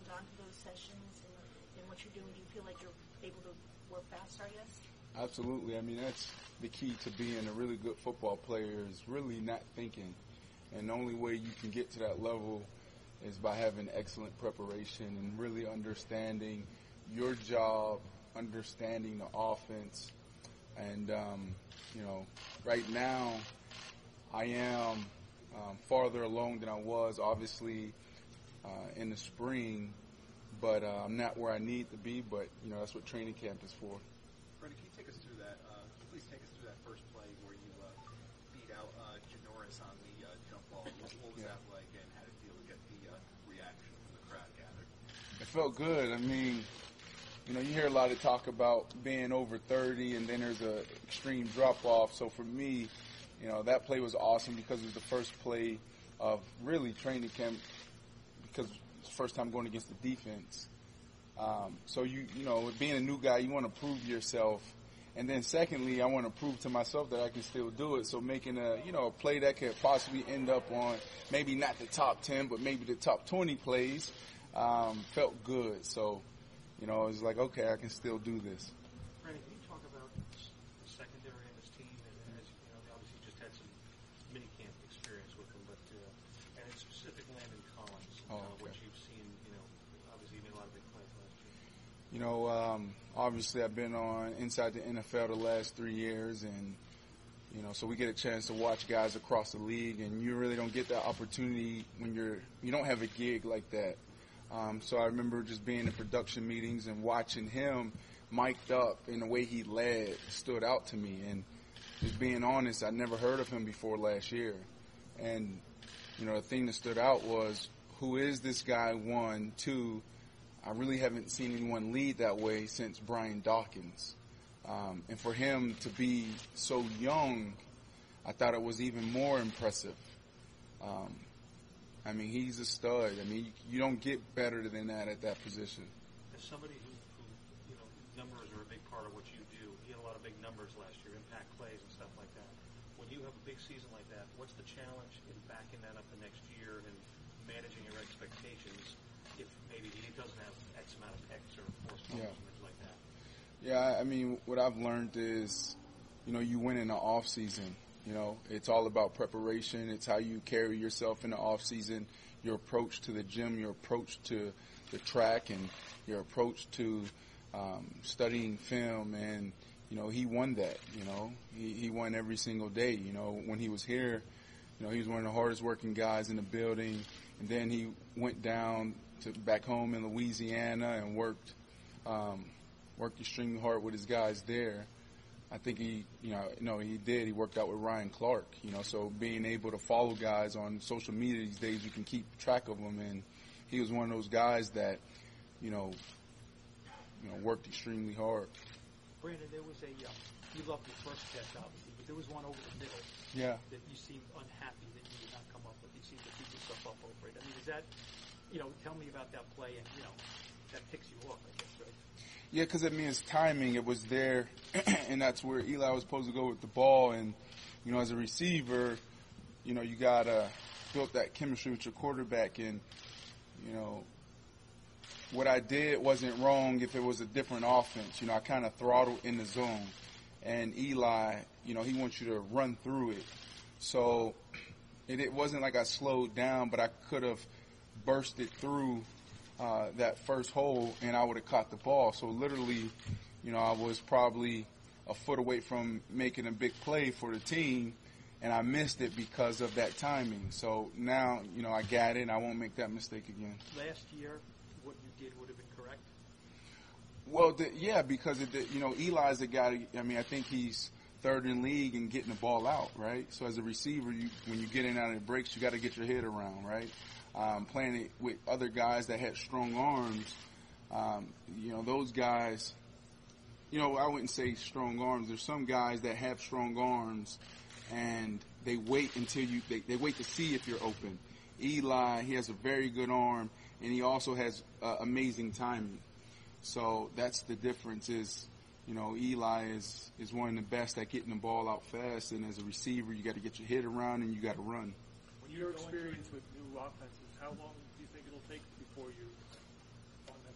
gone through those sessions and what you're doing, do you feel like you're able to work faster, I guess? Absolutely. I mean, that's the key to being a really good football player is really not thinking. And the only way you can get to that level is by having excellent preparation and really understanding your job, understanding the offense. And, right now I am farther along than I was, obviously, in the spring. But I'm not where I need to be, but, that's what training camp is for. Brendan, can you take us through that? Please take us through that first play where you beat out Janoris on the jump ball. What was that like, and how did it feel to get the reaction from the crowd gathered? It felt good. I mean, you hear a lot of talk about being over 30, and then there's a extreme drop-off. So for me, that play was awesome because it was the first play of really training camp because it's the first time going against the defense. So being a new guy, you want to prove yourself. And then secondly, I want to prove to myself that I can still do it. So making a play that could possibly end up on maybe not the top 10, but maybe the top 20 plays, felt good. So, it was like, okay, I can still do this. Brandon, can you talk about the secondary in this team? And as they obviously just had some mini camp experience with them, but and in specific Landon Collins, which you've seen, obviously you made a lot of big plays last year. Obviously I've been on inside the NFL the last 3 years, and so we get a chance to watch guys across the league, and you really don't get that opportunity when you don't have a gig like that. So I remember just being in production meetings and watching him mic'd up, and the way he led stood out to me. And just being honest, I never heard of him before last year. And, the thing that stood out was, who is this guy? 1, 2, I really haven't seen anyone lead that way since Brian Dawkins. And for him to be so young, I thought it was even more impressive. He's a stud. You don't get better than that at that position. As somebody who numbers are a big part of what you do, he had a lot of big numbers last year, impact plays and stuff like that. When you have a big season like that, what's the challenge in backing that up the next year and managing your expectations if maybe he doesn't have X amount of picks or forced fumbles and things like that? Yeah, what I've learned is, you win in the off season. It's all about preparation. It's how you carry yourself in the off season, your approach to the gym, your approach to the track, and your approach to studying film. And, he won that. He won every single day. When he was here, he was one of the hardest working guys in the building. And then he went down to back home in Louisiana and worked extremely hard with his guys there. I think he did. He worked out with Ryan Clark, so being able to follow guys on social media these days, you can keep track of them. And he was one of those guys that, worked extremely hard. Brandon, there was you loved your first catch, obviously, but there was one over the middle. Yeah. That you seemed unhappy that you did not come up with. You seemed to beat yourself up over it. Is that, tell me about that play and, that ticks you off, I guess, right? Yeah, because it means timing. It was there, and that's where Eli was supposed to go with the ball. And, as a receiver, you got to build that chemistry with your quarterback. And, what I did wasn't wrong if it was a different offense. I kind of throttled in the zone. And Eli, he wants you to run through it. So it wasn't like I slowed down, but I could have bursted through that first hole, and I would have caught the ball. So literally, I was probably a foot away from making a big play for the team, and I missed it because of that timing. So now, I got it, and I won't make that mistake again. Last year, what you did would have been correct? Well, yeah, because Eli's a guy. I think he's third in league in getting the ball out, right? So as a receiver, when you get in and out of the breaks, you got to get your head around, right? Playing it with other guys that had strong arms, those guys, I wouldn't say strong arms. There's some guys that have strong arms, and they wait until they wait to see if you're open. Eli, he has a very good arm, and he also has amazing timing. So that's the difference is, Eli is one of the best at getting the ball out fast, and as a receiver, you got to get your head around and you got to run. When your experience with new offenses, how long do you think it'll take before you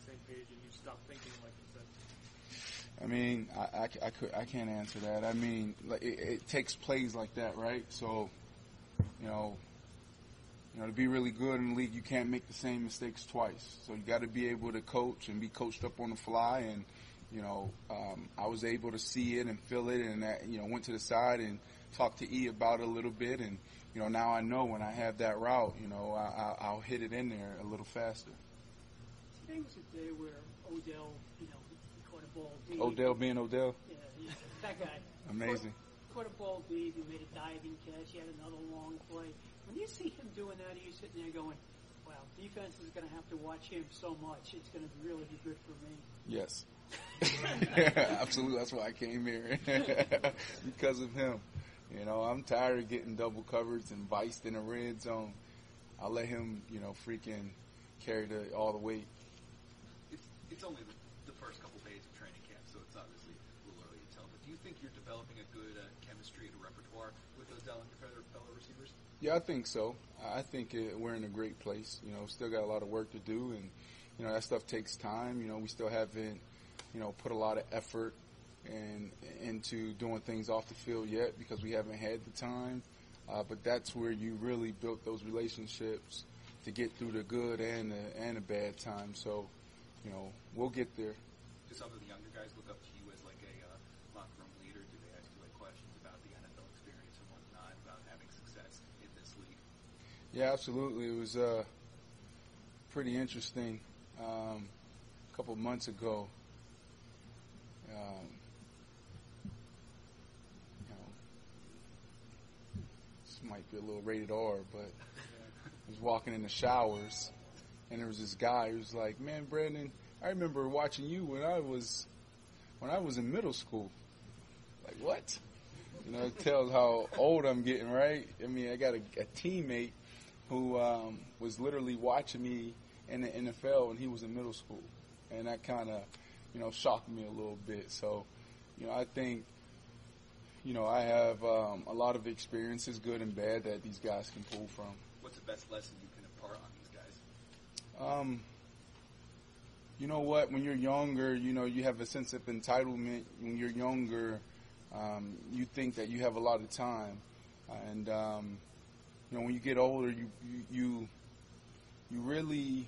same page and you stop thinking, like you said? I mean, I can't answer that. I mean, like it takes plays like that, right? So, you know, to be really good in the league, you can't make the same mistakes twice. So you got to be able to coach and be coached up on the fly. And I was able to see it and feel it, and went to the side and talked to E about it a little bit. And now I know when I have that route, I'll hit it in there a little faster. Today was a day where Odell, he caught a ball deep. Odell being Odell? Yeah, that guy. Amazing. Caught a ball deep. He made a diving catch. He had another long play. When you see him doing that, you're sitting there going, wow, defense is going to have to watch him so much. It's going to really be good for me. Yes. Absolutely. That's why I came here. Because of him. I'm tired of getting double coverage and viced in the red zone. I'll let him, freaking carry all the weight. It's only the first couple days of training camp, so it's obviously a little early to tell. But do you think you're developing a good chemistry and a repertoire with Odell and your fellow receivers? Yeah, I think so. I think we're in a great place. Still got a lot of work to do, and that stuff takes time. We still haven't, put a lot of effort into doing things off the field yet because we haven't had the time. But that's where you really built those relationships to get through the good and the bad times. So, we'll get there. Do some of the younger guys look up to you as like a locker room leader? Do they ask you like questions about the NFL experience and whatnot, about having success in this league? Yeah, absolutely. It was pretty interesting. A couple of months ago, this might be a little rated R, but I was walking in the showers, and there was this guy who was like, "Man, Brandon, I remember watching you when I was in middle school." Like, what? It tells how old I'm getting, right? I mean, I got a teammate who was literally watching me in the NFL when he was in middle school, and that kind of, shocked me a little bit. So, I think, I have a lot of experiences, good and bad, that these guys can pull from. What's the best lesson you can impart on these guys? You know what? When you're younger, you have a sense of entitlement. When you're younger, you think that you have a lot of time, and when you get older, you really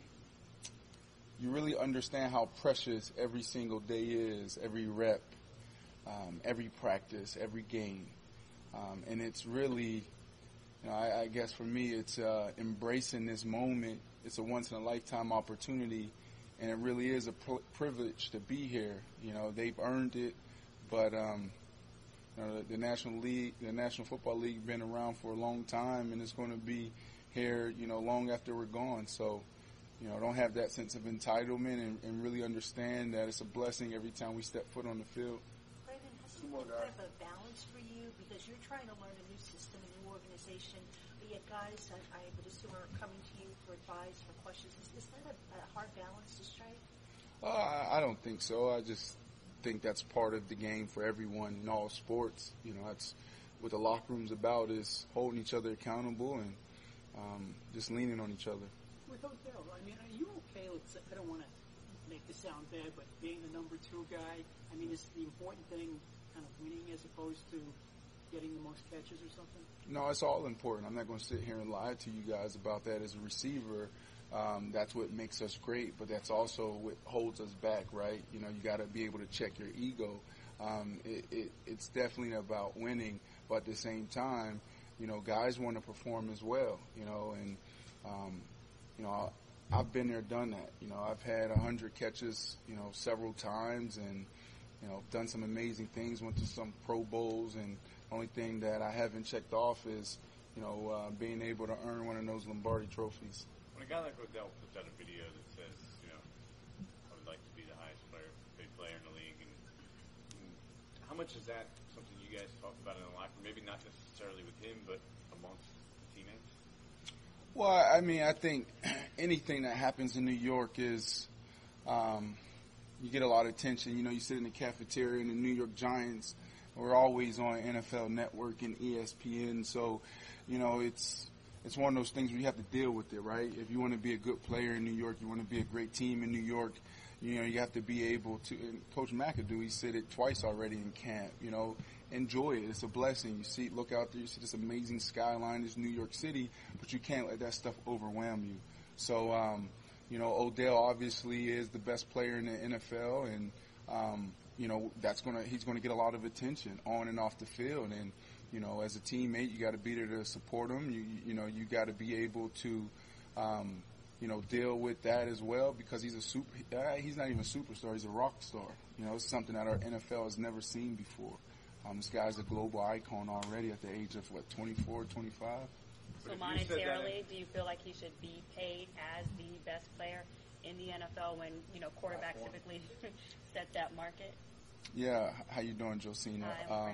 understand how precious every single day is, every rep, every practice, every game, and it's really, I guess for me, it's embracing this moment. It's a once in a lifetime opportunity. And it really is a privilege to be here. They've earned it, but the National Football League, been around for a long time, and it's going to be here, long after we're gone. So, don't have that sense of entitlement and really understand that it's a blessing every time we step foot on the field. Brandon, has it been kind of a balance for you because you're trying to learn a new system, a new organization, but yet guys, I would assume, are coming to you for advice, for questions. Is that a hard balance to strike? I don't think so. I just think that's part of the game for everyone in all sports. That's what the locker room's about, is holding each other accountable and just leaning on each other. With Odell, I mean, are you okay with, I don't want to make this sound bad, but being the number 2 guy, I mean, is the important thing kind of winning as opposed to getting the most catches or something? No, it's all important. I'm not going to sit here and lie to you guys about that. As a receiver, that's what makes us great, but that's also what holds us back, right? You got to be able to check your ego. It's definitely about winning, but at the same time, guys want to perform as well, and I've been there, done that. I've had 100 catches, several times, and done some amazing things. Went to some Pro Bowls, and the only thing that I haven't checked off is, being able to earn one of those Lombardi trophies. When a guy like Odell puts out a video that says, I would like to be the highest paid player in the league, and how much is that something you guys talk about in the locker room? Maybe not necessarily with him, but amongst teammates? Well, I mean, I think anything that happens in New York is, you get a lot of attention. You sit in the cafeteria, and the New York Giants are always on NFL Network and ESPN. So, it's one of those things where you have to deal with it, right? If you want to be a good player in New York, you want to be a great team in New York, You have to be able to, and Coach McAdoo, he said it twice already in camp, enjoy it. It's a blessing. Look out there, you see this amazing skyline, this New York City, but you can't let that stuff overwhelm you. So, Odell obviously is the best player in the NFL, and, he's going to get a lot of attention on and off the field. And, as a teammate, you got to be there to support him. You got to be able to, deal with that as well, because he's not even a superstar, he's a rock star. It's something that our NFL has never seen before. This guy's a global icon already at the age of, 24, 25? So monetarily, do you feel like he should be paid as the best player in the NFL when, quarterbacks typically set that market? Yeah, how you doing, Josina?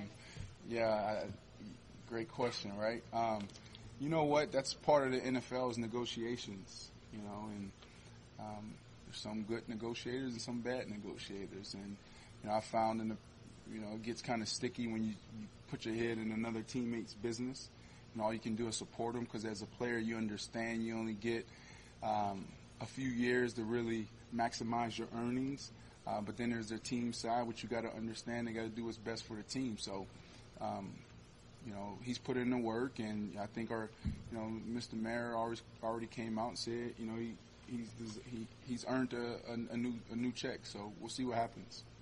Great question, right? You know what? That's part of the NFL's negotiations, and there's some good negotiators and some bad negotiators. And, I found it gets kind of sticky when you put your head in another teammate's business. All you can do is support them, because as a player, you understand you only get a few years to really maximize your earnings. But then there's their team side, which you got to understand. They got to do what's best for the team. So, he's put in the work, and I think Mr. Mayer already came out and said, he's earned a new check. So we'll see what happens.